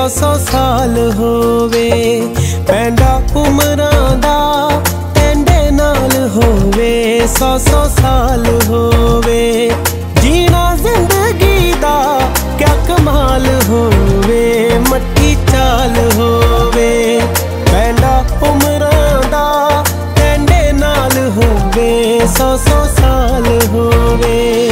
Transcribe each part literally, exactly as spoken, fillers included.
सौ साल होवे। पैंडा उमरां दा टैंडे नाल होवे, सौ सौ साल होवे। जीना जिंदगी दा क्या कमाल होवे, मट्टी चाल होवे। पैंडा उमरां दा टैंडे नाल होवे, सौ सौ साल होवे।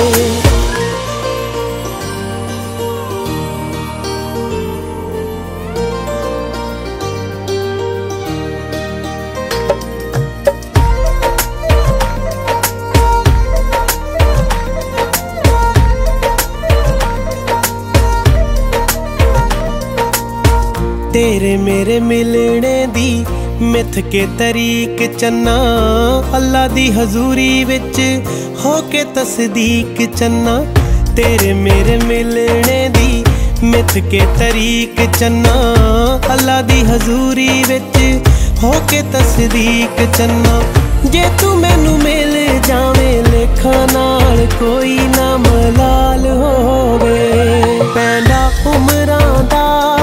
तेरे मेरे मिलने दी मिथ के तरीक चन्ना, अल्लाह दी हजूरी विच हो के तसदीक चन्ना। तेरे मेरे मिलने दी मिथ के तरीक चन्ना, अल्लाह दी हजूरी विच हो के तसदीक चन्ना। जे तू मैनू मिल जावे लेखा नाल कोई ना मलाल होवे। पैंडा उमरां दा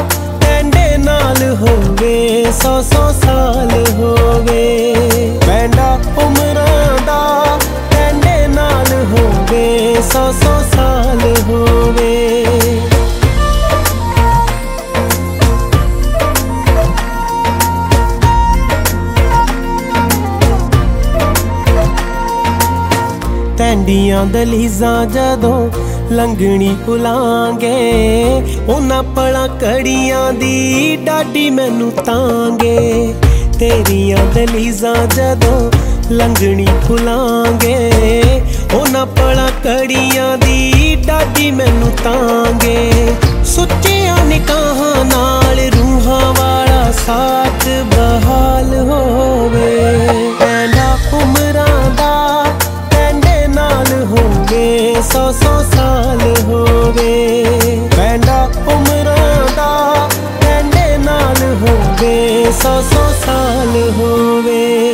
होवे, सौ सौ साल होवे। पैंडा उमरां दा टैंडे नाल होवे, सौ सौ साल होवे। टैंडियां दलीज़ां जदों लंघनी भुलांगे, उन्हां पलां कड़ियां दी डाडी मैनू तांगे। तेरियां दलीज़ां जदों लंघनी भुलांगे, उन्हां पलां कड़ियां दी डाडी मैनू तांगे। सुच्चियां निकाहां नाल रूहां वाला साथ बहाल होवे। पैंडा उमरां दा टैंडे नाल होवे, सौ सौ साल होवे। पैंडा उमरां दा टैंडे नाल होवे, सौ सौ साल होवे।